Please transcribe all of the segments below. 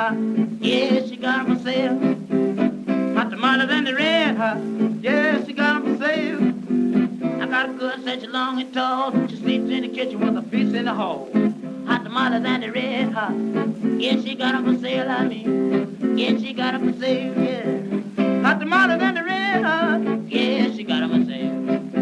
hot. Yeah, she got 'em for sale. Hot tamales and the red hot. Yeah, she got 'em for sale. I got a girl such long and tall. She sleeps in the kitchen with a piece in the hall. Hot tamales and the red hot. Yeah, she got 'em for sale, I mean. Yeah, she got 'em for sale, yeah. Hot tamales and the red hot. Yeah, she got 'em for sale.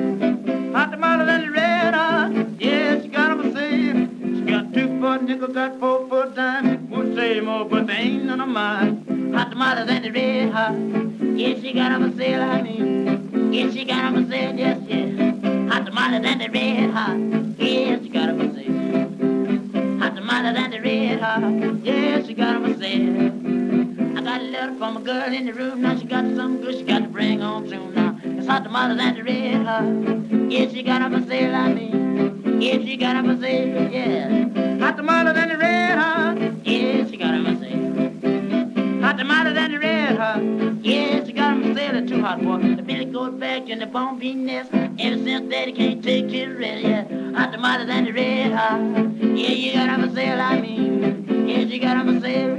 Hot tamales and the red hot. Yeah, she got 'em for sale. She got 2 for a nickel, got 4 for a dime. Would say more, but they ain't none of mine. Hot tamales and the red hot. Yeah, she got 'em for sale, I mean. Yeah, she got 'em for sale, yes, yes. Hot tamales and the red hot. Yeah, she got 'em for sale. Hot tamales and the red hot. Yeah, she got 'em for sale. I got a letter from a girl in the room. Now she got something good she got to bring home soon now. It's hot tamales and the red hot. Yeah, she got 'em for sale, I mean. Yeah, she got 'em for sale, yeah. Hot tamales and the red hot. Yeah, she got 'em for sale. Hot tamales and the red hot. Yeah, she got 'em for sale. They're too hot, boy. The Billy goes back in the bone bean nest. Ever since Daddy can't take his rest, yeah. Hot tamales and the red hot. Yeah, you got 'em for sale, I mean. Yeah, she got 'em for sale.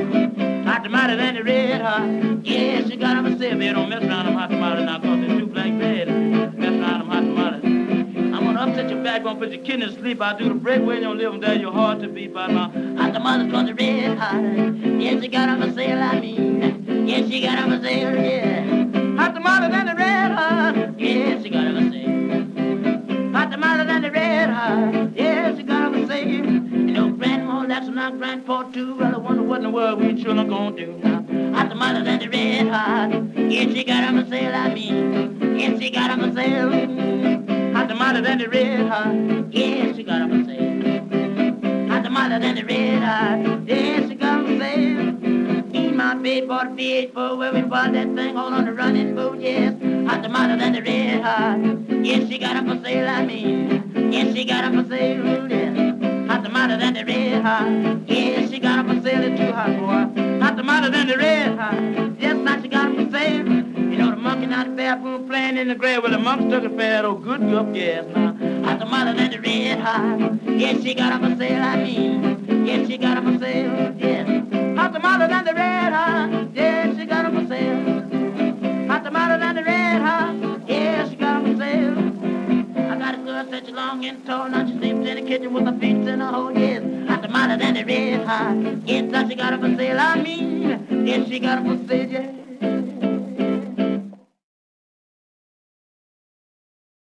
Hot tamales and the red hot. Yeah, she got 'em for sale. Man, don't mess around them hot tamales now, cause they're too blank bad. Mess around them hot tamales. I'm gonna upset your back, gonna put your kidneys to sleep. I'll do the breakaway and you'll live them there. Your heart to beat by now. Hot tamales cause the red hot. Yeah, she got 'em for sale, I mean. Yeah, she got 'em for sale, yeah. Hot tamales and the red hot. Yeah, she got 'em for sale. Hot tamales and the red hot. Yeah, she got 'em for sale. You know, grandma, that's not grandpa too. Well, I wonder what in the world we children gonna do now. Hot tamales and the red hot. Yeah, she got 'em for sale, I mean. Yeah, she got 'em for sale. Hot tamales and the red hot. Yeah, she got 'em for sale. Hot tamales and the red hot. Yeah, she got 'em for sale. Me, my baby, bought a VH4 where we bought that thing all on the running boat, yes. Hot tamales and the red hot. Yeah, she got 'em for sale, I mean. Yeah, she got 'em for sale, yeah. Hot tamales and the red hot. Yeah, she got 'em for sale. It's too hot, boy. Hot tamales and the red hot. Yes, now she got 'em for sale. You know, the monkey out the bathroom playing in the grave. Well, the monkey took it for that old good gup gas now. Hot tamales and the red hot. Yeah, she got 'em for sale, I mean. Yeah, she got 'em for sale, yeah. Hot tamales and the red hot. Yeah, she got 'em for sale. Hot tamales and the red hot. Yeah, she got 'em for sale. I got a girl such long and tall. Now she sleeps in the kitchen with her feet in her hole, yes. Hot tamales and the red hot. Yes, now she got 'em for sale, I mean. Yes, she got 'em for sale, yeah.